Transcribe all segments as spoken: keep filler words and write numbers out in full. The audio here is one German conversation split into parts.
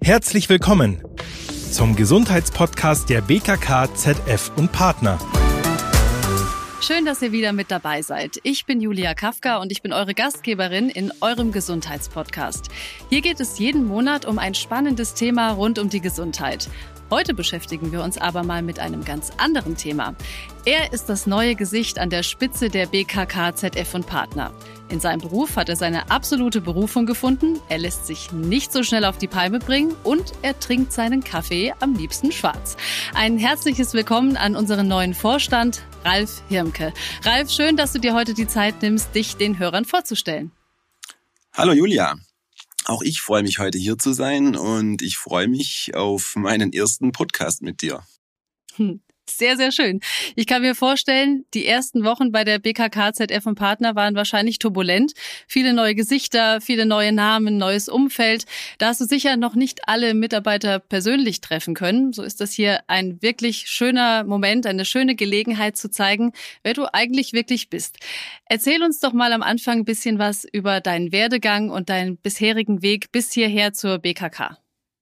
Herzlich willkommen zum Gesundheitspodcast der B K K Z F und Partner. Schön, dass ihr wieder mit dabei seid. Ich bin Julia Kafka und ich bin eure Gastgeberin in eurem Gesundheitspodcast. Hier geht es jeden Monat um ein spannendes Thema rund um die Gesundheit. Heute beschäftigen wir uns aber mal mit einem ganz anderen Thema. Er ist das neue Gesicht an der Spitze der B K K Z F und Partner. In seinem Beruf hat er seine absolute Berufung gefunden, er lässt sich nicht so schnell auf die Palme bringen und er trinkt seinen Kaffee am liebsten schwarz. Ein herzliches Willkommen an unseren neuen Vorstand, Ralf Hirmke. Ralf, schön, dass du dir heute die Zeit nimmst, dich den Hörern vorzustellen. Hallo Julia. Auch ich freue mich, heute hier zu sein und ich freue mich auf meinen ersten Podcast mit dir. Hm. Sehr, sehr schön. Ich kann mir vorstellen, die ersten Wochen bei der B K K Z F und Partner waren wahrscheinlich turbulent. Viele neue Gesichter, viele neue Namen, neues Umfeld. Da hast du sicher noch nicht alle Mitarbeiter persönlich treffen können. So ist das hier ein wirklich schöner Moment, eine schöne Gelegenheit zu zeigen, wer du eigentlich wirklich bist. Erzähl uns doch mal am Anfang ein bisschen was über deinen Werdegang und deinen bisherigen Weg bis hierher zur B K K.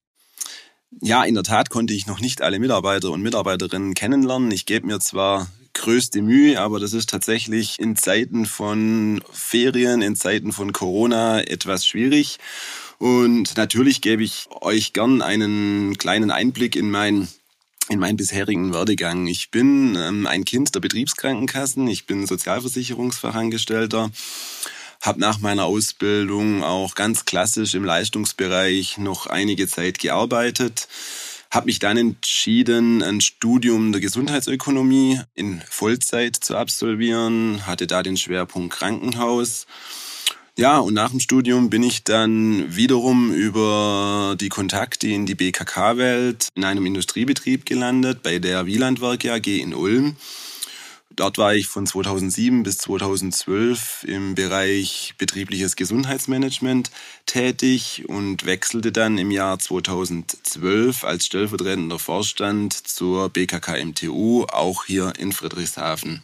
Ja, in der Tat konnte ich noch nicht alle Mitarbeiter und Mitarbeiterinnen kennenlernen. Ich gebe mir zwar größte Mühe, aber das ist tatsächlich in Zeiten von Ferien, in Zeiten von Corona etwas schwierig. Und natürlich gebe ich euch gern einen kleinen Einblick in mein in meinen bisherigen Werdegang. Ich bin ähm, ein Kind der Betriebskrankenkassen, ich bin Sozialversicherungsfachangestellter. Habe nach meiner Ausbildung auch ganz klassisch im Leistungsbereich noch einige Zeit gearbeitet. Habe mich dann entschieden, ein Studium der Gesundheitsökonomie in Vollzeit zu absolvieren. Hatte da den Schwerpunkt Krankenhaus. Ja, und nach dem Studium bin ich dann wiederum über die Kontakte in die B K K-Welt in einem Industriebetrieb gelandet, bei der Wielandwerke A G in Ulm. Dort war ich von zweitausendsieben bis zweitausendzwölf im Bereich betriebliches Gesundheitsmanagement tätig und wechselte dann im Jahr zweitausendzwölf als stellvertretender Vorstand zur B K K M T U, auch hier in Friedrichshafen.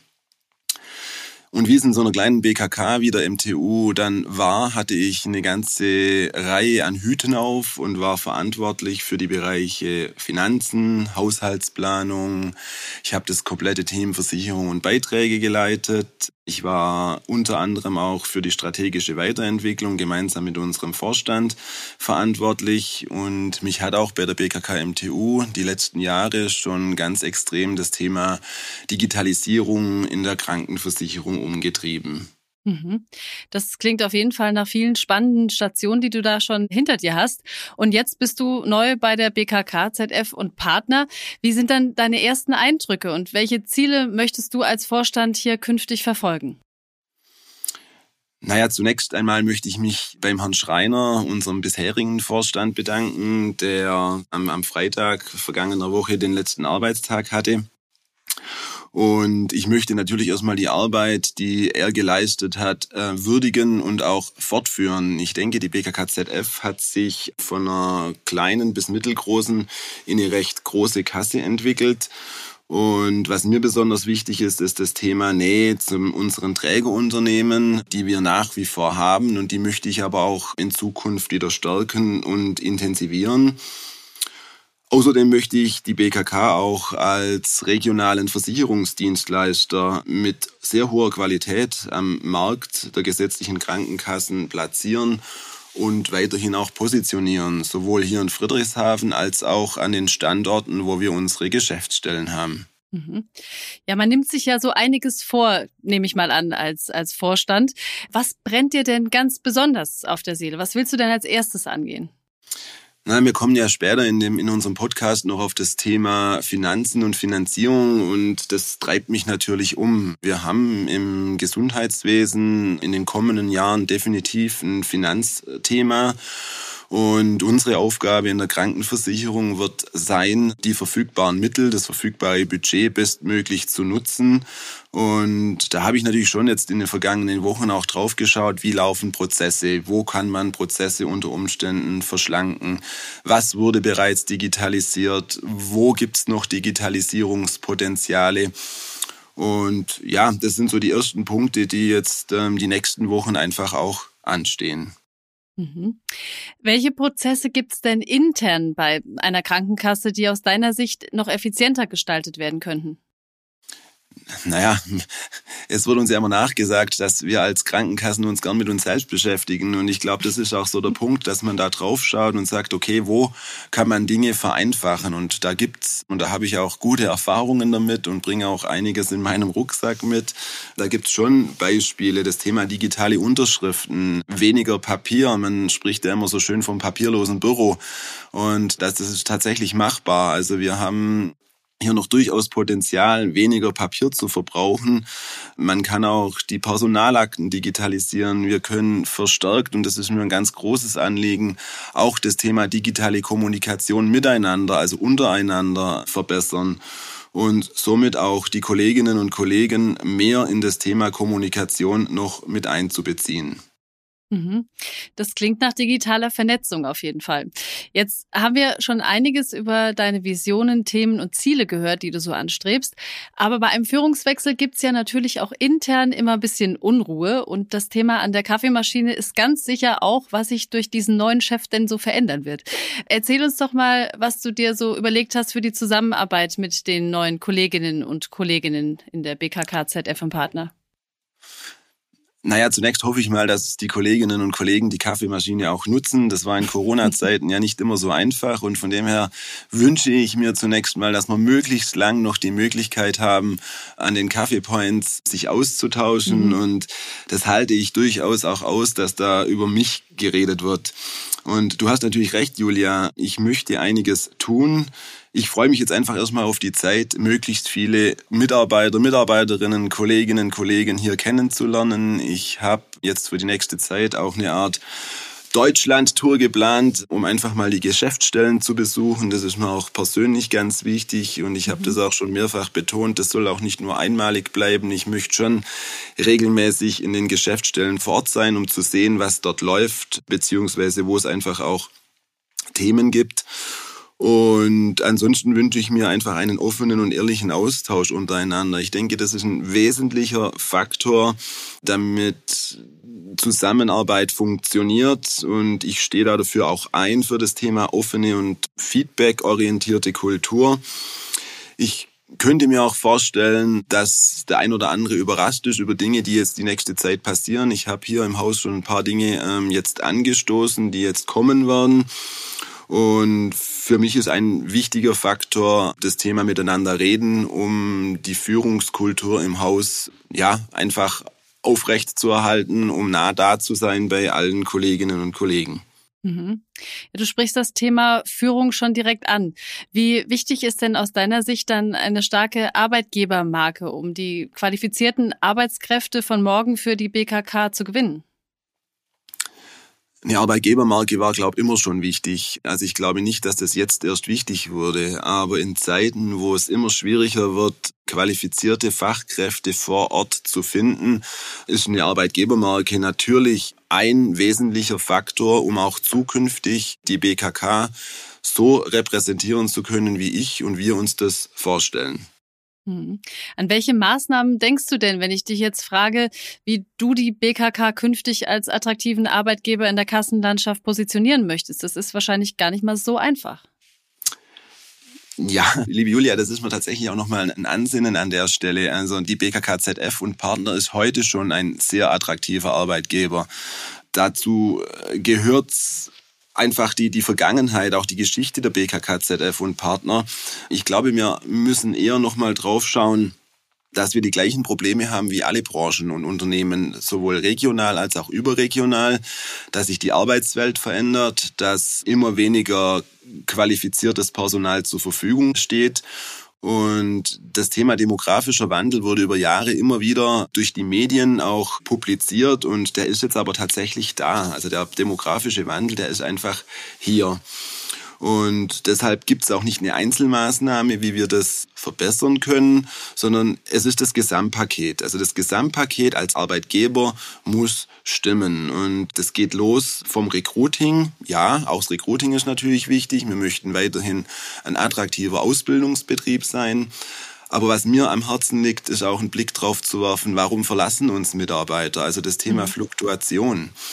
Und wie es in so einer kleinen B K K wie der M T U dann war, hatte ich eine ganze Reihe an Hüten auf und war verantwortlich für die Bereiche Finanzen, Haushaltsplanung. Ich habe das komplette Team Versicherung und Beiträge geleitet. Ich war unter anderem auch für die strategische Weiterentwicklung gemeinsam mit unserem Vorstand verantwortlich. Und mich hat auch bei der B K K M T U die letzten Jahre schon ganz extrem das Thema Digitalisierung in der Krankenversicherung umgetrieben. Das klingt auf jeden Fall nach vielen spannenden Stationen, die du da schon hinter dir hast. Und jetzt bist du neu bei der B K K Z F und Partner. Wie sind dann deine ersten Eindrücke und welche Ziele möchtest du als Vorstand hier künftig verfolgen? Naja, zunächst einmal möchte ich mich beim Herrn Schreiner, unserem bisherigen Vorstand, bedanken, der am, am Freitag vergangener Woche den letzten Arbeitstag hatte. Und ich möchte natürlich erstmal die Arbeit, die er geleistet hat, würdigen und auch fortführen. Ich denke, die B K K Z F hat sich von einer kleinen bis mittelgroßen in eine recht große Kasse entwickelt. Und was mir besonders wichtig ist, ist das Thema Nähe zu unseren Trägerunternehmen, die wir nach wie vor haben. Und die möchte ich aber auch in Zukunft wieder stärken und intensivieren. Außerdem möchte ich die B K K auch als regionalen Versicherungsdienstleister mit sehr hoher Qualität am Markt der gesetzlichen Krankenkassen platzieren und weiterhin auch positionieren, sowohl hier in Friedrichshafen als auch an den Standorten, wo wir unsere Geschäftsstellen haben. Ja, man nimmt sich ja so einiges vor, nehme ich mal an, als, als Vorstand. Was brennt dir denn ganz besonders auf der Seele? Was willst du denn als erstes angehen? Na, wir kommen ja später in dem in unserem Podcast noch auf das Thema Finanzen und Finanzierung und das treibt mich natürlich um. Wir haben im Gesundheitswesen in den kommenden Jahren definitiv ein Finanzthema. Und unsere Aufgabe in der Krankenversicherung wird sein, die verfügbaren Mittel, das verfügbare Budget bestmöglich zu nutzen. Und da habe ich natürlich schon jetzt in den vergangenen Wochen auch drauf geschaut, wie laufen Prozesse, wo kann man Prozesse unter Umständen verschlanken, was wurde bereits digitalisiert, wo gibt's noch Digitalisierungspotenziale. Und ja, das sind so die ersten Punkte, die jetzt ähm, die nächsten Wochen einfach auch anstehen. Mhm. Welche Prozesse gibt es denn intern bei einer Krankenkasse, die aus deiner Sicht noch effizienter gestaltet werden könnten? Naja, es wird uns ja immer nachgesagt, dass wir als Krankenkassen uns gern mit uns selbst beschäftigen. Und ich glaube, das ist auch so der Punkt, dass man da drauf schaut und sagt, okay, wo kann man Dinge vereinfachen? Und da gibt's, und da habe ich auch gute Erfahrungen damit und bringe auch einiges in meinem Rucksack mit. Da gibt's schon Beispiele, das Thema digitale Unterschriften, weniger Papier. Man spricht ja immer so schön vom papierlosen Büro. Und das, das ist tatsächlich machbar. Also wir haben hier noch durchaus Potenzial, weniger Papier zu verbrauchen. Man kann auch die Personalakten digitalisieren. Wir können verstärkt, und das ist mir ein ganz großes Anliegen, auch das Thema digitale Kommunikation miteinander, also untereinander verbessern und somit auch die Kolleginnen und Kollegen mehr in das Thema Kommunikation noch mit einzubeziehen. Das klingt nach digitaler Vernetzung auf jeden Fall. Jetzt haben wir schon einiges über deine Visionen, Themen und Ziele gehört, die du so anstrebst. Aber bei einem Führungswechsel gibt's ja natürlich auch intern immer ein bisschen Unruhe. Und das Thema an der Kaffeemaschine ist ganz sicher auch, was sich durch diesen neuen Chef denn so verändern wird. Erzähl uns doch mal, was du dir so überlegt hast für die Zusammenarbeit mit den neuen Kolleginnen und Kollegen in der B K K Z F und Partner. Naja, zunächst hoffe ich mal, dass die Kolleginnen und Kollegen die Kaffeemaschine auch nutzen. Das war in Corona-Zeiten ja nicht immer so einfach und von dem her wünsche ich mir zunächst mal, dass wir möglichst lang noch die Möglichkeit haben, an den Kaffeepoints sich auszutauschen mhm. und das halte ich durchaus auch aus, dass da über mich geredet wird. Und du hast natürlich recht, Julia, ich möchte einiges tun. Ich freue mich jetzt einfach erstmal auf die Zeit, möglichst viele Mitarbeiter, Mitarbeiterinnen, Kolleginnen, Kollegen hier kennenzulernen. Ich habe jetzt für die nächste Zeit auch eine Art Deutschland-Tour geplant, um einfach mal die Geschäftsstellen zu besuchen. Das ist mir auch persönlich ganz wichtig und ich habe mhm. das auch schon mehrfach betont. Das soll auch nicht nur einmalig bleiben. Ich möchte schon regelmäßig in den Geschäftsstellen vor Ort sein, um zu sehen, was dort läuft, beziehungsweise wo es einfach auch Themen gibt. Und ansonsten wünsche ich mir einfach einen offenen und ehrlichen Austausch untereinander. Ich denke, das ist ein wesentlicher Faktor, damit Zusammenarbeit funktioniert. Und ich stehe da dafür auch ein für das Thema offene und feedbackorientierte Kultur. Ich könnte mir auch vorstellen, dass der ein oder andere überrascht ist über Dinge, die jetzt die nächste Zeit passieren. Ich habe hier im Haus schon ein paar Dinge ähm, jetzt angestoßen, die jetzt kommen werden. Und für mich ist ein wichtiger Faktor das Thema miteinander reden, um die Führungskultur im Haus ja einfach aufrecht zu erhalten, um nah da zu sein bei allen Kolleginnen und Kollegen. Mhm. Ja, du sprichst das Thema Führung schon direkt an. Wie wichtig ist denn aus deiner Sicht dann eine starke Arbeitgebermarke, um die qualifizierten Arbeitskräfte von morgen für die B K K zu gewinnen? Eine Arbeitgebermarke war, glaube ich, immer schon wichtig. Also ich glaube nicht, dass das jetzt erst wichtig wurde. Aber in Zeiten, wo es immer schwieriger wird, qualifizierte Fachkräfte vor Ort zu finden, ist eine Arbeitgebermarke natürlich ein wesentlicher Faktor, um auch zukünftig die B K K so repräsentieren zu können, wie ich und wir uns das vorstellen. An welche Maßnahmen denkst du denn, wenn ich dich jetzt frage, wie du die B K K künftig als attraktiven Arbeitgeber in der Kassenlandschaft positionieren möchtest? Das ist wahrscheinlich gar nicht mal so einfach. Ja, liebe Julia, das ist mir tatsächlich auch nochmal ein Ansinnen an der Stelle. Also die B K K Z F und Partner ist heute schon ein sehr attraktiver Arbeitgeber. Dazu gehört's einfach die, die Vergangenheit, auch die Geschichte der B K K Z F und Partner. Ich glaube, wir müssen eher nochmal drauf schauen, dass wir die gleichen Probleme haben wie alle Branchen und Unternehmen, sowohl regional als auch überregional, dass sich die Arbeitswelt verändert, dass immer weniger qualifiziertes Personal zur Verfügung steht. Und das Thema demografischer Wandel wurde über Jahre immer wieder durch die Medien auch publiziert und der ist jetzt aber tatsächlich da. Also der demografische Wandel, der ist einfach hier. Und deshalb gibt es auch nicht eine Einzelmaßnahme, wie wir das verbessern können, sondern es ist das Gesamtpaket. Also das Gesamtpaket als Arbeitgeber muss stimmen. Und das geht los vom Recruiting. Ja, auch das Recruiting ist natürlich wichtig. Wir möchten weiterhin ein attraktiver Ausbildungsbetrieb sein. Aber was mir am Herzen liegt, ist auch einen Blick drauf zu werfen, warum verlassen uns Mitarbeiter? Also das Thema Fluktuation.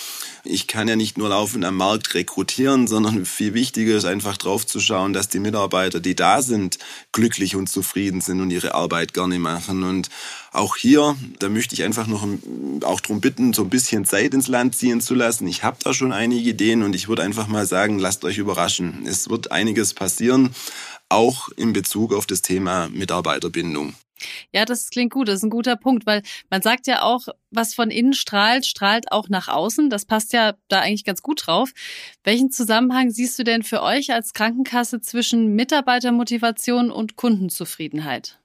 ich kann ja nicht nur laufend am Markt rekrutieren, sondern viel wichtiger ist einfach drauf zu schauen, dass die Mitarbeiter, die da sind, glücklich und zufrieden sind und ihre Arbeit gerne machen. Und auch hier, da möchte ich einfach noch auch darum bitten, so ein bisschen Zeit ins Land ziehen zu lassen. Ich habe da schon einige Ideen und ich würde einfach mal sagen, lasst euch überraschen. Es wird einiges passieren, auch in Bezug auf das Thema Mitarbeiterbindung. Ja, das klingt gut. Das ist ein guter Punkt, weil man sagt ja auch, was von innen strahlt, strahlt auch nach außen. Das passt ja da eigentlich ganz gut drauf. Welchen Zusammenhang siehst du denn für euch als Krankenkasse zwischen Mitarbeitermotivation und Kundenzufriedenheit?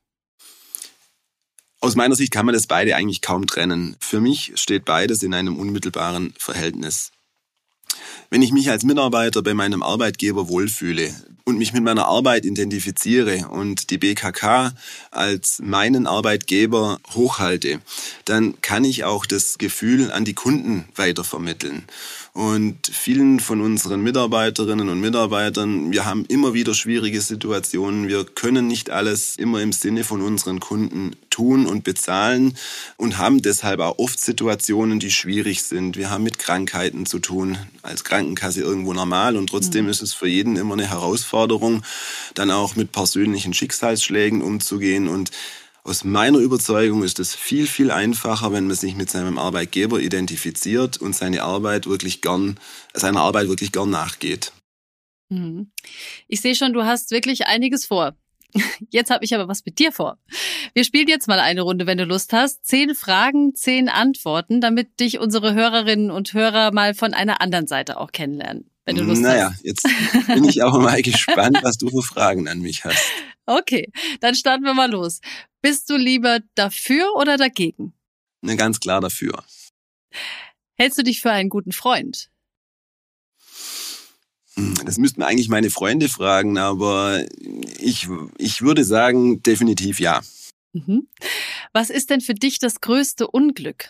Aus meiner Sicht kann man das beide eigentlich kaum trennen. Für mich steht beides in einem unmittelbaren Verhältnis. Wenn ich mich als Mitarbeiter bei meinem Arbeitgeber wohlfühle und mich mit meiner Arbeit identifiziere und die B K K als meinen Arbeitgeber hochhalte, dann kann ich auch das Gefühl an die Kunden weitervermitteln. Und vielen von unseren Mitarbeiterinnen und Mitarbeitern, wir haben immer wieder schwierige Situationen. Wir können nicht alles immer im Sinne von unseren Kunden tun und bezahlen und haben deshalb auch oft Situationen, die schwierig sind. Wir haben mit Krankheiten zu tun, als Krankenkasse irgendwo normal, und trotzdem mhm. ist es für jeden immer eine Herausforderung, dann auch mit persönlichen Schicksalsschlägen umzugehen. Und aus meiner Überzeugung ist es viel, viel einfacher, wenn man sich mit seinem Arbeitgeber identifiziert und seine Arbeit wirklich gern, seiner Arbeit wirklich gern nachgeht. Mhm. Ich sehe schon, du hast wirklich einiges vor. Jetzt habe ich aber was mit dir vor. Wir spielen jetzt mal eine Runde, wenn du Lust hast. Zehn Fragen, zehn Antworten, damit dich unsere Hörerinnen und Hörer mal von einer anderen Seite auch kennenlernen, wenn du Lust naja, hast. Naja, jetzt bin ich auch mal gespannt, was du für Fragen an mich hast. Okay, dann starten wir mal los. Bist du lieber dafür oder dagegen? Ne, ganz klar dafür. Hältst du dich für einen guten Freund? Das müssten eigentlich meine Freunde fragen, aber ich, ich würde sagen, definitiv ja. Mhm. Was ist denn für dich das größte Unglück?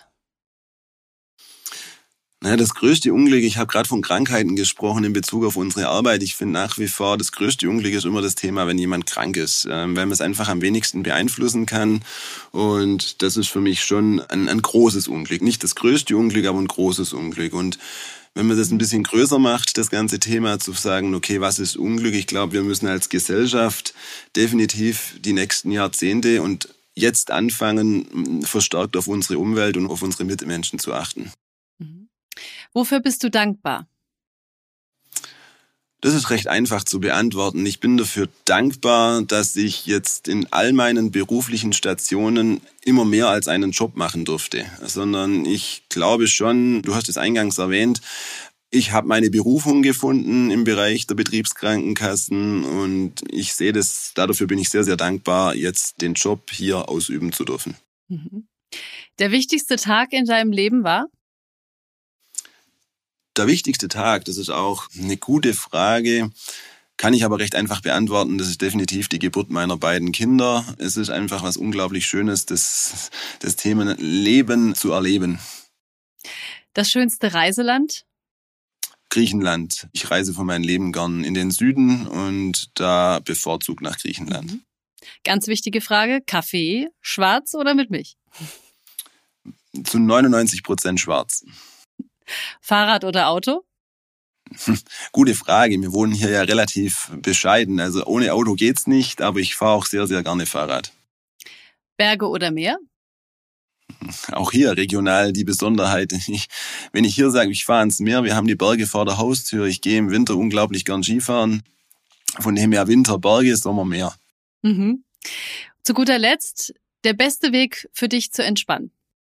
Na, das größte Unglück, ich habe gerade von Krankheiten gesprochen in Bezug auf unsere Arbeit. Ich finde nach wie vor, das größte Unglück ist immer das Thema, wenn jemand krank ist, ähm, weil man es einfach am wenigsten beeinflussen kann. Und das ist für mich schon ein, ein großes Unglück. Nicht das größte Unglück, aber ein großes Unglück. Und wenn man das ein bisschen größer macht, das ganze Thema, zu sagen, okay, was ist Unglück? Ich glaube, wir müssen als Gesellschaft definitiv die nächsten Jahrzehnte und jetzt anfangen, verstärkt auf unsere Umwelt und auf unsere Mitmenschen zu achten. Mhm. Wofür bist du dankbar? Das ist recht einfach zu beantworten. Ich bin dafür dankbar, dass ich jetzt in all meinen beruflichen Stationen immer mehr als einen Job machen durfte. Sondern ich glaube schon, du hast es eingangs erwähnt, ich habe meine Berufung gefunden im Bereich der Betriebskrankenkassen und ich sehe das, dafür bin ich sehr, sehr dankbar, jetzt den Job hier ausüben zu dürfen. Mhm. Der wichtigste Tag in deinem Leben war? Der wichtigste Tag, das ist auch eine gute Frage, kann ich aber recht einfach beantworten. Das ist definitiv die Geburt meiner beiden Kinder. Es ist einfach was unglaublich Schönes, das, das Thema Leben zu erleben. Das schönste Reiseland? Griechenland. Ich reise von meinem Leben gern in den Süden und da bevorzugt nach Griechenland. Mhm. Ganz wichtige Frage, Kaffee, schwarz oder mit Milch? Zu neunundneunzig Prozent schwarz. Fahrrad oder Auto? Gute Frage. Wir wohnen hier ja relativ bescheiden. Also ohne Auto geht's nicht, aber ich fahre auch sehr, sehr gerne Fahrrad. Berge oder Meer? Auch hier regional die Besonderheit. Ich, wenn ich hier sage, ich fahre ins Meer, wir haben die Berge vor der Haustür. Ich gehe im Winter unglaublich gern Skifahren. Von dem her Winter, Berge, Sommer, Meer. Mhm. Zu guter Letzt, der beste Weg für dich zu entspannen?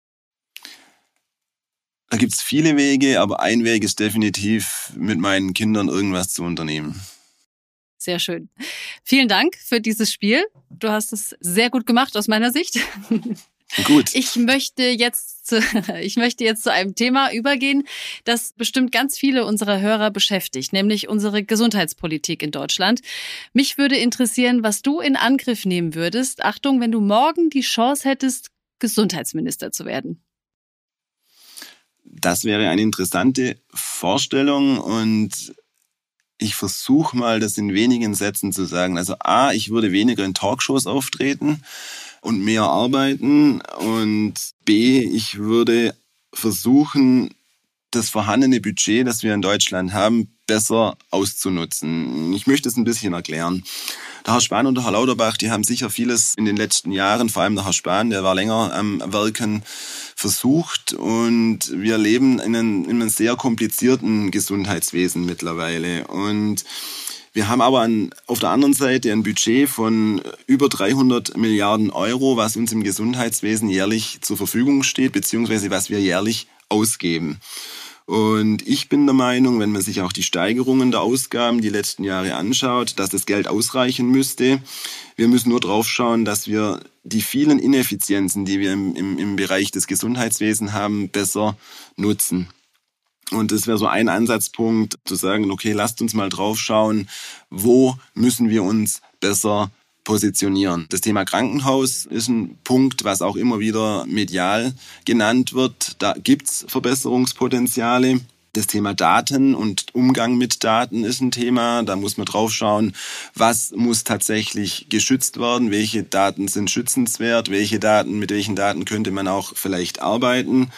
Da gibt's viele Wege, aber ein Weg ist definitiv, mit meinen Kindern irgendwas zu unternehmen. Sehr schön. Vielen Dank für dieses Spiel. Du hast es sehr gut gemacht aus meiner Sicht. Gut. Ich möchte jetzt zu, ich möchte jetzt zu einem Thema übergehen, das bestimmt ganz viele unserer Hörer beschäftigt, nämlich unsere Gesundheitspolitik in Deutschland. Mich würde interessieren, was du in Angriff nehmen würdest. Achtung, wenn du morgen die Chance hättest, Gesundheitsminister zu werden. Das wäre eine interessante Vorstellung und ich versuche mal, das in wenigen Sätzen zu sagen. Also A, ich würde weniger in Talkshows auftreten und mehr arbeiten und B, ich würde versuchen, das vorhandene Budget, das wir in Deutschland haben, besser auszunutzen. Ich möchte es ein bisschen erklären. Der Herr Spahn und der Herr Lauterbach, die haben sicher vieles in den letzten Jahren, vor allem der Herr Spahn, der war länger am Werken, versucht. Und wir leben in einem, in einem sehr komplizierten Gesundheitswesen mittlerweile. Und wir haben aber an, auf der anderen Seite ein Budget von über dreihundert Milliarden Euro, was uns im Gesundheitswesen jährlich zur Verfügung steht, beziehungsweise was wir jährlich ausgeben. Und ich bin der Meinung, wenn man sich auch die Steigerungen der Ausgaben die letzten Jahre anschaut, dass das Geld ausreichen müsste. Wir müssen nur drauf schauen, dass wir die vielen Ineffizienzen, die wir im, im, im Bereich des Gesundheitswesens haben, besser nutzen. Und das wäre so ein Ansatzpunkt, zu sagen, okay, lasst uns mal drauf schauen, wo müssen wir uns besser positionieren. Das Thema Krankenhaus ist ein Punkt, was auch immer wieder medial genannt wird. Da gibt's Verbesserungspotenziale. Das Thema Daten und Umgang mit Daten ist ein Thema. Da muss man drauf schauen, was muss tatsächlich geschützt werden, welche Daten sind schützenswert, welche Daten, mit welchen Daten könnte man auch vielleicht arbeiten.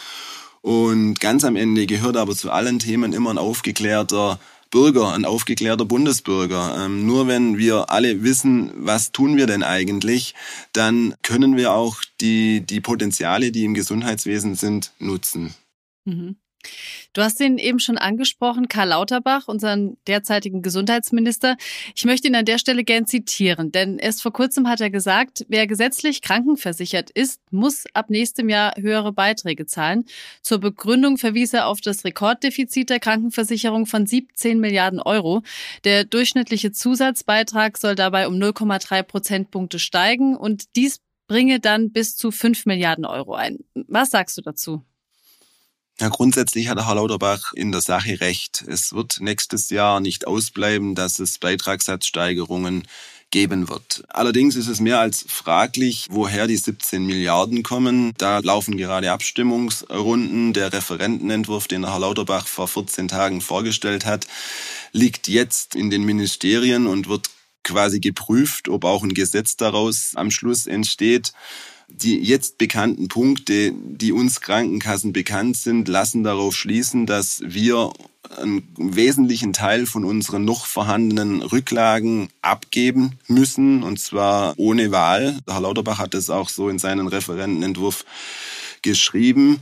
Und ganz am Ende gehört aber zu allen Themen immer ein aufgeklärter Bürger, ein aufgeklärter Bundesbürger. Ähm, nur wenn wir alle wissen, was tun wir denn eigentlich, dann können wir auch die, die Potenziale, die im Gesundheitswesen sind, nutzen. Mhm. Du hast ihn eben schon angesprochen, Karl Lauterbach, unseren derzeitigen Gesundheitsminister. Ich möchte ihn an der Stelle gern zitieren, denn erst vor kurzem hat er gesagt, wer gesetzlich krankenversichert ist, muss ab nächstem Jahr höhere Beiträge zahlen. Zur Begründung verwies er auf das Rekorddefizit der Krankenversicherung von siebzehn Milliarden Euro. Der durchschnittliche Zusatzbeitrag soll dabei um null Komma drei Prozentpunkte steigen und dies bringe dann bis zu fünf Milliarden Euro ein. Was sagst du dazu? Ja, grundsätzlich hat der Herr Lauterbach in der Sache recht. Es wird nächstes Jahr nicht ausbleiben, dass es Beitragssatzsteigerungen geben wird. Allerdings ist es mehr als fraglich, woher die siebzehn Milliarden kommen. Da laufen gerade Abstimmungsrunden. Der Referentenentwurf, den der Herr Lauterbach vor vierzehn Tagen vorgestellt hat, liegt jetzt in den Ministerien und wird quasi geprüft, ob auch ein Gesetz daraus am Schluss entsteht. Die jetzt bekannten Punkte, die uns Krankenkassen bekannt sind, lassen darauf schließen, dass wir einen wesentlichen Teil von unseren noch vorhandenen Rücklagen abgeben müssen, und zwar ohne Wahl. Herr Lauterbach hat das auch so in seinen Referentenentwurf geschrieben.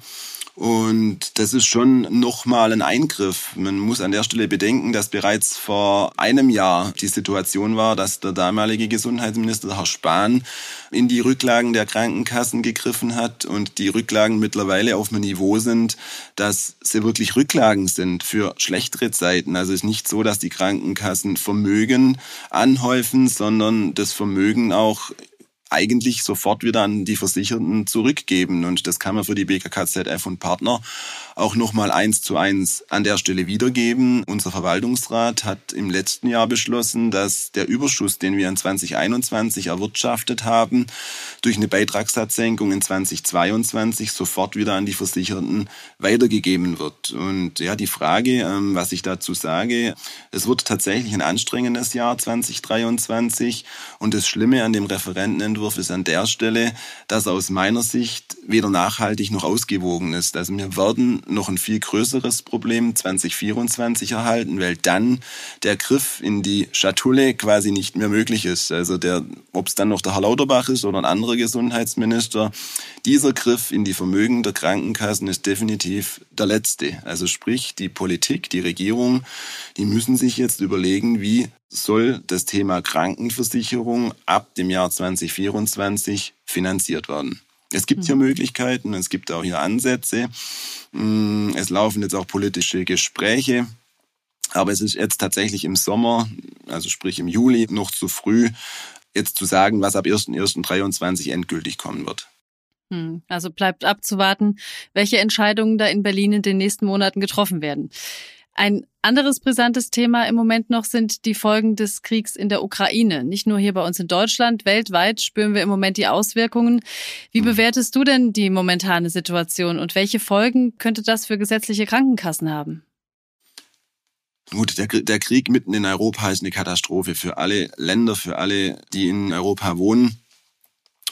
Und das ist schon nochmal ein Eingriff. Man muss an der Stelle bedenken, dass bereits vor einem Jahr die Situation war, dass der damalige Gesundheitsminister, Herr Spahn, in die Rücklagen der Krankenkassen gegriffen hat und die Rücklagen mittlerweile auf einem Niveau sind, dass sie wirklich Rücklagen sind für schlechtere Zeiten. Also es ist nicht so, dass die Krankenkassen Vermögen anhäufen, sondern das Vermögen auch eigentlich sofort wieder an die Versicherten zurückgeben. Und das kann man für die B K K Z F und Partner auch nochmal eins zu eins an der Stelle wiedergeben. Unser Verwaltungsrat hat im letzten Jahr beschlossen, dass der Überschuss, den wir in zwanzig einundzwanzig erwirtschaftet haben, durch eine Beitragssatzsenkung in zwanzig zweiundzwanzig sofort wieder an die Versicherten weitergegeben wird. Und ja, die Frage, was ich dazu sage, es wird tatsächlich ein anstrengendes Jahr zwanzig dreiundzwanzig. Und das Schlimme an dem Referentenentwurf ist an der Stelle, dass er aus meiner Sicht weder nachhaltig noch ausgewogen ist. Also wir werden noch ein viel größeres Problem zwanzig vierundzwanzig erhalten, weil dann der Griff in die Schatulle quasi nicht mehr möglich ist. Also der, ob es dann noch der Herr Lauterbach ist oder ein anderer Gesundheitsminister, dieser Griff in die Vermögen der Krankenkassen ist definitiv der letzte. Also sprich, die Politik, die Regierung, die müssen sich jetzt überlegen, wie soll das Thema Krankenversicherung ab dem Jahr zwanzig vierundzwanzig finanziert werden. Es gibt hier Möglichkeiten, es gibt auch hier Ansätze. Es laufen jetzt auch politische Gespräche. Aber es ist jetzt tatsächlich im Sommer, also sprich im Juli, noch zu früh, jetzt zu sagen, was ab erster erster dreiundzwanzig endgültig kommen wird. Also bleibt abzuwarten, welche Entscheidungen da in Berlin in den nächsten Monaten getroffen werden. Ein anderes brisantes Thema im Moment noch sind die Folgen des Kriegs in der Ukraine. Nicht nur hier bei uns in Deutschland, weltweit spüren wir im Moment die Auswirkungen. Wie bewertest du denn die momentane Situation und welche Folgen könnte das für gesetzliche Krankenkassen haben? Gut, der, der Krieg mitten in Europa ist eine Katastrophe für alle Länder, für alle, die in Europa wohnen.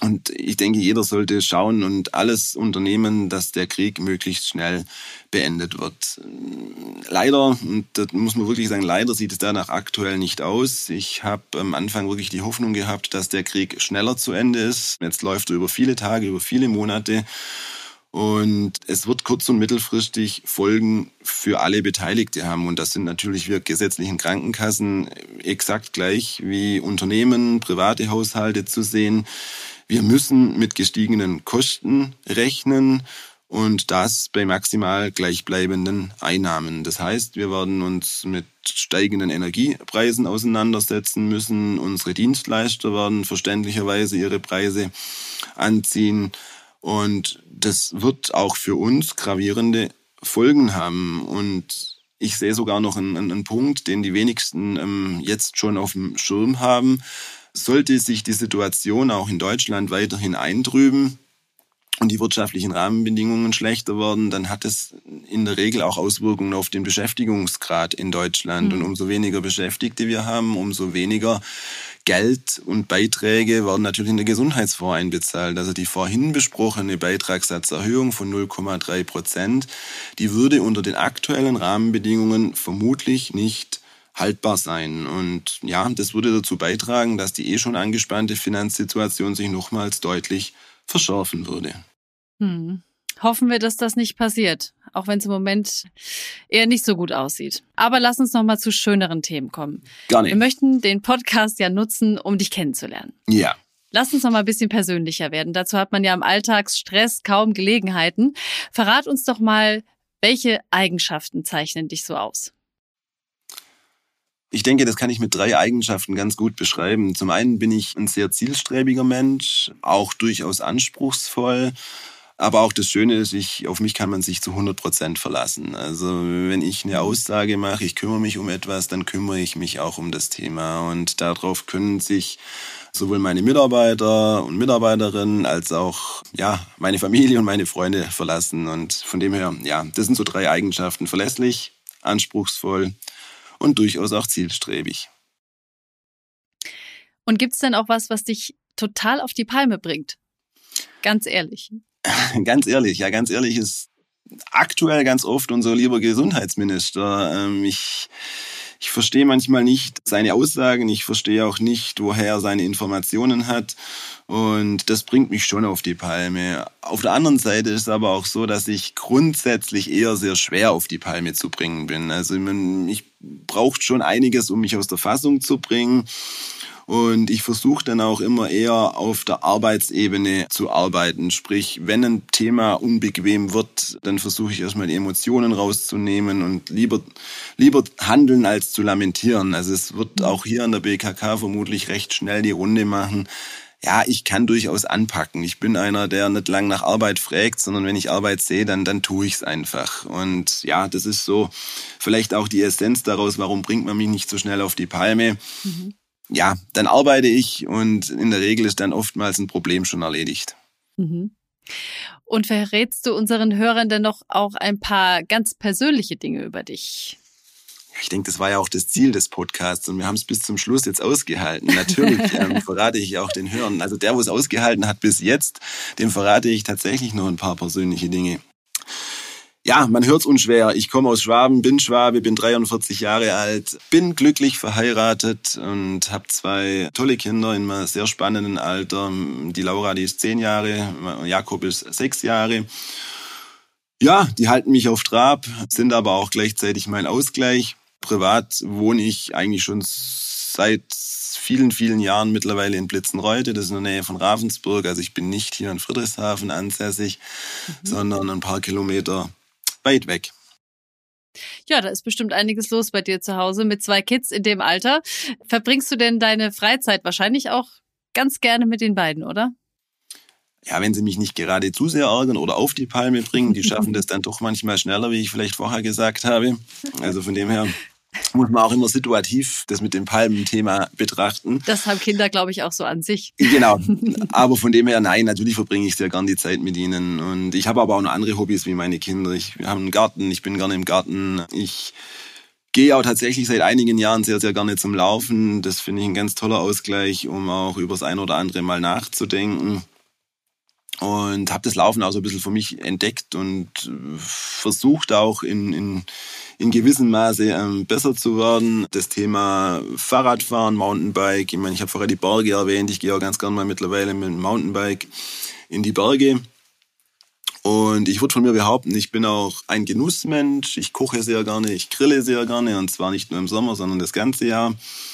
Und ich denke, jeder sollte schauen und alles unternehmen, dass der Krieg möglichst schnell beendet wird. Leider, und das muss man wirklich sagen, leider sieht es danach aktuell nicht aus. Ich habe am Anfang wirklich die Hoffnung gehabt, dass der Krieg schneller zu Ende ist. Jetzt läuft er über viele Tage, über viele Monate. Und es wird kurz- und mittelfristig Folgen für alle Beteiligte haben. Und das sind natürlich wir gesetzlichen Krankenkassen exakt gleich wie Unternehmen, private Haushalte zu sehen. Wir müssen mit gestiegenen Kosten rechnen und das bei maximal gleichbleibenden Einnahmen. Das heißt, wir werden uns mit steigenden Energiepreisen auseinandersetzen müssen. Unsere Dienstleister werden verständlicherweise ihre Preise anziehen. Und das wird auch für uns gravierende Folgen haben. Und ich sehe sogar noch einen, einen Punkt, den die wenigsten ähm, jetzt schon auf dem Schirm haben. Sollte sich die Situation auch in Deutschland weiterhin eintrüben und die wirtschaftlichen Rahmenbedingungen schlechter werden, dann hat es in der Regel auch Auswirkungen auf den Beschäftigungsgrad in Deutschland. Mhm. Und umso weniger Beschäftigte wir haben, umso weniger Geld und Beiträge werden natürlich in den Gesundheitsfonds einbezahlt. Also die vorhin besprochene Beitragssatzerhöhung von null Komma drei Prozent, die würde unter den aktuellen Rahmenbedingungen vermutlich nicht haltbar sein. Und ja, das würde dazu beitragen, dass die eh schon angespannte Finanzsituation sich nochmals deutlich verschärfen würde. Hm. Hoffen wir, dass das nicht passiert, auch wenn es im Moment eher nicht so gut aussieht. Aber lass uns noch mal zu schöneren Themen kommen. Gerne. Wir möchten den Podcast ja nutzen, um dich kennenzulernen. Ja. Lass uns noch mal ein bisschen persönlicher werden. Dazu hat man ja im Alltagsstress kaum Gelegenheiten. Verrat uns doch mal, welche Eigenschaften zeichnen dich so aus? Ich denke, das kann ich mit drei Eigenschaften ganz gut beschreiben. Zum einen bin ich ein sehr zielstrebiger Mensch, auch durchaus anspruchsvoll. Aber auch das Schöne ist, ich, auf mich kann man sich zu hundert Prozent verlassen. Also wenn ich eine Aussage mache, ich kümmere mich um etwas, dann kümmere ich mich auch um das Thema. Und darauf können sich sowohl meine Mitarbeiter und Mitarbeiterinnen als auch ja meine Familie und meine Freunde verlassen. Und von dem her, ja, das sind so drei Eigenschaften. Verlässlich, anspruchsvoll und durchaus auch zielstrebig. Und gibt's denn auch was, was dich total auf die Palme bringt? Ganz ehrlich. Ganz ehrlich, ja, ganz ehrlich ist aktuell ganz oft unser lieber Gesundheitsminister. Ich, ich verstehe manchmal nicht seine Aussagen, ich verstehe auch nicht, woher er seine Informationen hat. Und das bringt mich schon auf die Palme. Auf der anderen Seite ist es aber auch so, dass ich grundsätzlich eher sehr schwer auf die Palme zu bringen bin. Also ich brauche schon einiges, um mich aus der Fassung zu bringen. Und ich versuche dann auch immer eher auf der Arbeitsebene zu arbeiten. Sprich, wenn ein Thema unbequem wird, dann versuche ich erstmal die Emotionen rauszunehmen und lieber, lieber handeln als zu lamentieren. Also es wird auch hier an der B K K vermutlich recht schnell die Runde machen. Ja, ich kann durchaus anpacken. Ich bin einer, der nicht lang nach Arbeit fragt, sondern wenn ich Arbeit sehe, dann, dann tue ich es einfach. Und ja, das ist so vielleicht auch die Essenz daraus, warum bringt man mich nicht so schnell auf die Palme. Mhm. Ja, dann arbeite ich und in der Regel ist dann oftmals ein Problem schon erledigt. Mhm. Und verrätst du unseren Hörern denn noch auch ein paar ganz persönliche Dinge über dich? Ich denke, das war ja auch das Ziel des Podcasts und wir haben es bis zum Schluss jetzt ausgehalten. Natürlich ähm, verrate ich auch den Hörern. Also der, wo es ausgehalten hat bis jetzt, dem verrate ich tatsächlich noch ein paar persönliche Dinge. Ja, man hört's unschwer. Ich komme aus Schwaben, bin Schwabe, bin dreiundvierzig Jahre alt, bin glücklich verheiratet und habe zwei tolle Kinder in einem sehr spannenden Alter. Die Laura, die ist zehn Jahre, Jakob ist sechs Jahre. Ja, die halten mich auf Trab, sind aber auch gleichzeitig mein Ausgleich. Privat wohne ich eigentlich schon seit vielen, vielen Jahren mittlerweile in Blitzenreute, das ist in der Nähe von Ravensburg. Also ich bin nicht hier in Friedrichshafen ansässig, mhm. sondern ein paar Kilometer weit weg. Ja, da ist bestimmt einiges los bei dir zu Hause mit zwei Kids in dem Alter. Verbringst du denn deine Freizeit wahrscheinlich auch ganz gerne mit den beiden, oder? Ja, wenn sie mich nicht gerade zu sehr ärgern oder auf die Palme bringen, die schaffen das dann doch manchmal schneller, wie ich vielleicht vorher gesagt habe. Also von dem her muss man auch immer situativ das mit dem Palmenthema betrachten. Das haben Kinder, glaube ich, auch so an sich. Genau, aber von dem her, nein, natürlich verbringe ich sehr gern die Zeit mit ihnen. Und ich habe aber auch noch andere Hobbys wie meine Kinder. Ich habe einen Garten, ich bin gerne im Garten. Ich gehe auch tatsächlich seit einigen Jahren sehr, sehr gerne zum Laufen. Das finde ich ein ganz toller Ausgleich, um auch über das ein oder andere mal nachzudenken. und habe das Laufen auch so ein bisschen für mich entdeckt und versucht auch in, in, in gewissem Maße ähm, besser zu werden. Das Thema Fahrradfahren, Mountainbike, ich meine, ich habe vorher die Berge erwähnt, ich gehe auch ganz gerne mal mittlerweile mit dem Mountainbike in die Berge. Und ich würde von mir behaupten, ich bin auch ein Genussmensch, ich koche sehr gerne, ich grille sehr gerne und zwar nicht nur im Sommer, sondern das ganze Jahr.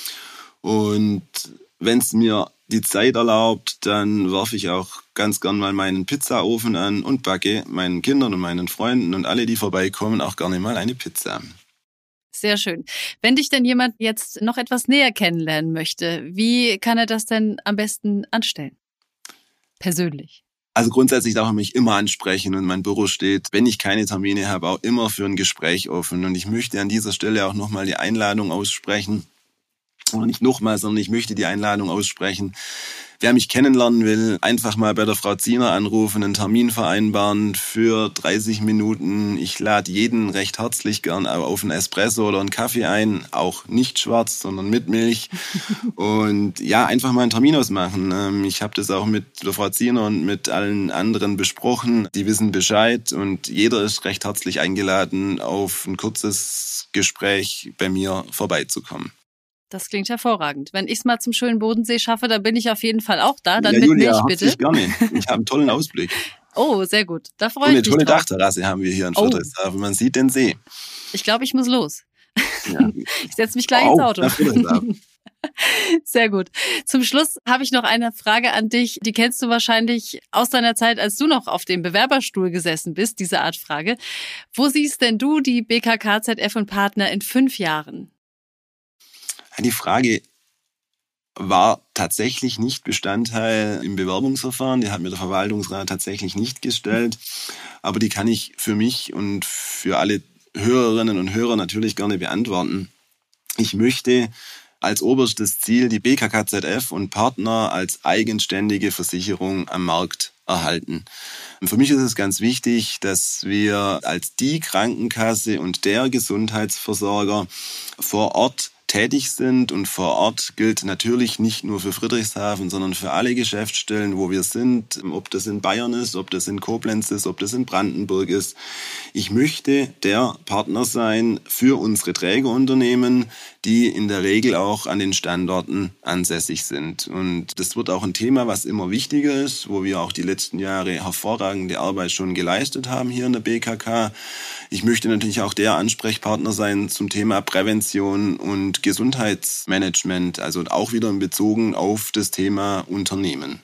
Und wenn es mir die Zeit erlaubt, dann werfe ich auch ganz gern mal meinen Pizzaofen an und backe meinen Kindern und meinen Freunden und alle, die vorbeikommen, auch gerne mal eine Pizza. Sehr schön. Wenn dich denn jemand jetzt noch etwas näher kennenlernen möchte, wie kann er das denn am besten anstellen? Persönlich. Also grundsätzlich darf er mich immer ansprechen und mein Büro steht, wenn ich keine Termine habe, auch immer für ein Gespräch offen. Und ich möchte an dieser Stelle auch nochmal die Einladung aussprechen, oder nicht nochmal, sondern ich möchte die Einladung aussprechen. Wer mich kennenlernen will, einfach mal bei der Frau Ziener anrufen, einen Termin vereinbaren für dreißig Minuten. Ich lade jeden recht herzlich gern auf einen Espresso oder einen Kaffee ein, auch nicht schwarz, sondern mit Milch. Und ja, einfach mal einen Termin ausmachen. Ich habe das auch mit der Frau Ziener und mit allen anderen besprochen. Die wissen Bescheid und jeder ist recht herzlich eingeladen, auf ein kurzes Gespräch bei mir vorbeizukommen. Das klingt hervorragend. Wenn ich es mal zum schönen Bodensee schaffe, dann bin ich auf jeden Fall auch da. Dann ja, mit Julia, Milch, bitte. Gerne. Ich habe einen tollen Ausblick. Oh, sehr gut. Da freue ich mich. Eine tolle drauf. Dachterrasse haben wir hier in Oh. Friedrichshafen. Man sieht den See. Ich glaube, ich muss los. Ja. Ich setze mich gleich Oh, ins Auto. nach Friedrichshafen. Sehr gut. Zum Schluss habe ich noch eine Frage an dich. Die kennst du wahrscheinlich aus deiner Zeit, als du noch auf dem Bewerberstuhl gesessen bist, diese Art Frage. Wo siehst denn du die B K K Z F und Partner in fünf Jahren? Die Frage war tatsächlich nicht Bestandteil im Bewerbungsverfahren. Die hat mir der Verwaltungsrat tatsächlich nicht gestellt. Aber die kann ich für mich und für alle Hörerinnen und Hörer natürlich gerne beantworten. Ich möchte als oberstes Ziel die B K K Z F und Partner als eigenständige Versicherung am Markt erhalten. Und für mich ist es ganz wichtig, dass wir als die Krankenkasse und der Gesundheitsversorger vor Ort tätig sind. Und vor Ort gilt natürlich nicht nur für Friedrichshafen, sondern für alle Geschäftsstellen, wo wir sind, ob das in Bayern ist, ob das in Koblenz ist, ob das in Brandenburg ist. Ich möchte der Partner sein für unsere Trägerunternehmen, die in der Regel auch an den Standorten ansässig sind. Und das wird auch ein Thema, was immer wichtiger ist, wo wir auch die letzten Jahre hervorragende Arbeit schon geleistet haben hier in der B K K. Ich möchte natürlich auch der Ansprechpartner sein zum Thema Prävention und Gesundheitsmanagement, also auch wieder in Bezug auf das Thema Unternehmen.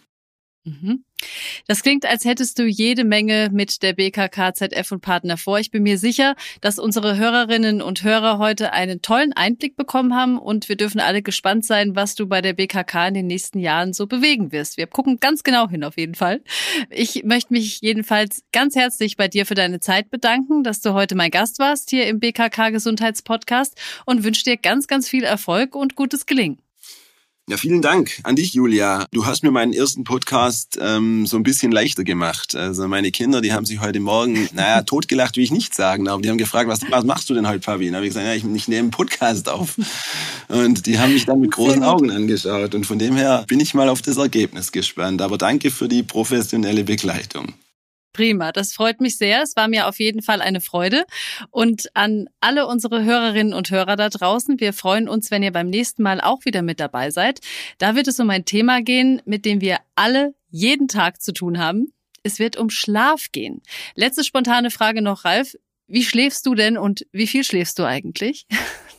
Das klingt, als hättest du jede Menge mit der B K K Z F und Partner vor. Ich bin mir sicher, dass unsere Hörerinnen und Hörer heute einen tollen Einblick bekommen haben und wir dürfen alle gespannt sein, was du bei der B K K in den nächsten Jahren so bewegen wirst. Wir gucken ganz genau hin auf jeden Fall. Ich möchte mich jedenfalls ganz herzlich bei dir für deine Zeit bedanken, dass du heute mein Gast warst hier im B K K Gesundheitspodcast und wünsche dir ganz, ganz viel Erfolg und gutes Gelingen. Ja, vielen Dank an dich, Julia. Du hast mir meinen ersten Podcast ähm, so ein bisschen leichter gemacht. Also meine Kinder, die haben sich heute Morgen, naja, totgelacht will ich nicht sagen, aber die haben gefragt, was, was machst du denn heute, Papi? Und habe ich gesagt, ja, ich, ich nehme einen Podcast auf. Und die haben mich dann mit großen Augen angeschaut. Und von dem her bin ich mal auf das Ergebnis gespannt. Aber danke für die professionelle Begleitung. Prima, das freut mich sehr. Es war mir auf jeden Fall eine Freude. Und an alle unsere Hörerinnen und Hörer da draußen, wir freuen uns, wenn ihr beim nächsten Mal auch wieder mit dabei seid. Da wird es um ein Thema gehen, mit dem wir alle jeden Tag zu tun haben. Es wird um Schlaf gehen. Letzte spontane Frage noch, Ralf. Wie schläfst du denn und wie viel schläfst du eigentlich?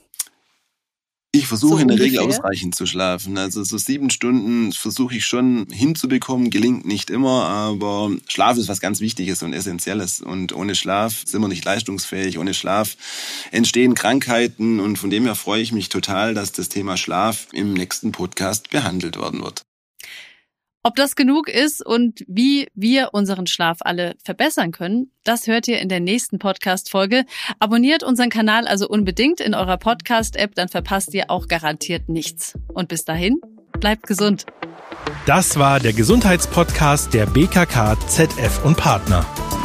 Ich versuche So in der ungefähr? Regel ausreichend zu schlafen. Also so sieben Stunden versuche ich schon hinzubekommen, gelingt nicht immer, aber Schlaf ist was ganz Wichtiges und Essentielles. Und ohne Schlaf sind wir nicht leistungsfähig. Ohne Schlaf entstehen Krankheiten und von dem her freue ich mich total, dass das Thema Schlaf im nächsten Podcast behandelt werden wird. Ob das genug ist und wie wir unseren Schlaf alle verbessern können, das hört ihr in der nächsten Podcast-Folge. Abonniert unseren Kanal also unbedingt in eurer Podcast-App, dann verpasst ihr auch garantiert nichts. Und bis dahin, bleibt gesund. Das war der Gesundheitspodcast der B K K Z F und Partner.